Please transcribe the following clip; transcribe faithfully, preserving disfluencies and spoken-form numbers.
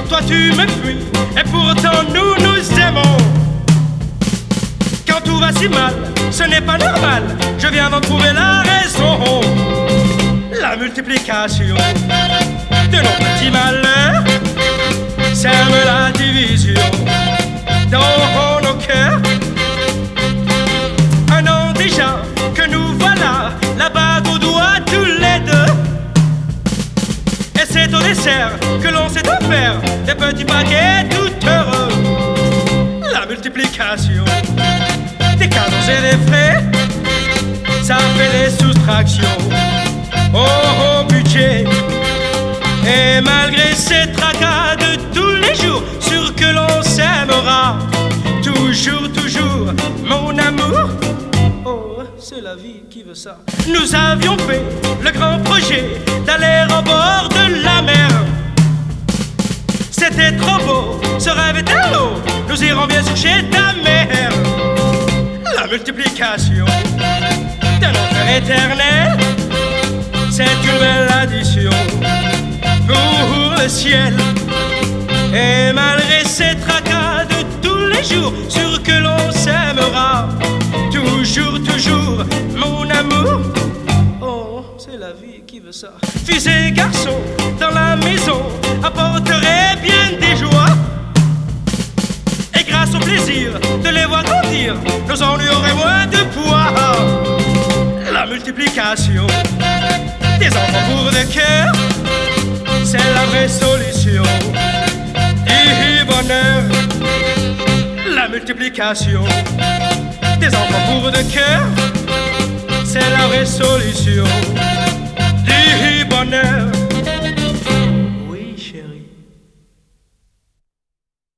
Toi tu me fuis, et pourtant nous nous aimons. Quand tout va si mal, ce n'est pas normal. Je viens d'en trouver la raison. La multiplication de nos petits malheurs sème la division dans nos cœurs. Un an déjà que nous voilà, la bague au doigt tous les deux. Et c'est au dessert que l'on s'est offert des petits paquets tout heureux. La multiplication des cadeaux et des frais, ça fait les soustractions au, au budget. Et malgré ces tracas de tous les jours, sûr que l'on s'aimera toujours, toujours, mon amour. Oh, c'est la vie qui veut ça. Nous avions fait le grand projet d'aller au bord de la mer. C'était trop beau, ce rêve était l'eau. Nous irons bien sûr chez ta mère. La multiplication d'un enfer éternel, c'est une belle addition pour le ciel. Et malgré ces tracas de tous les jours, sûr que l'on s'aimera toujours, toujours, mon amour. Oh, c'est la vie qui veut ça. Fils et garçons dans la maison apporteraient bien des joies. Et grâce au plaisir de les voir grandir, nos ennuis auraient moins de poids. La multiplication des enfants pour de cœur, c'est la vraie solution du bonheur. La multiplication des enfants pour de cœur, c'est la vraie solution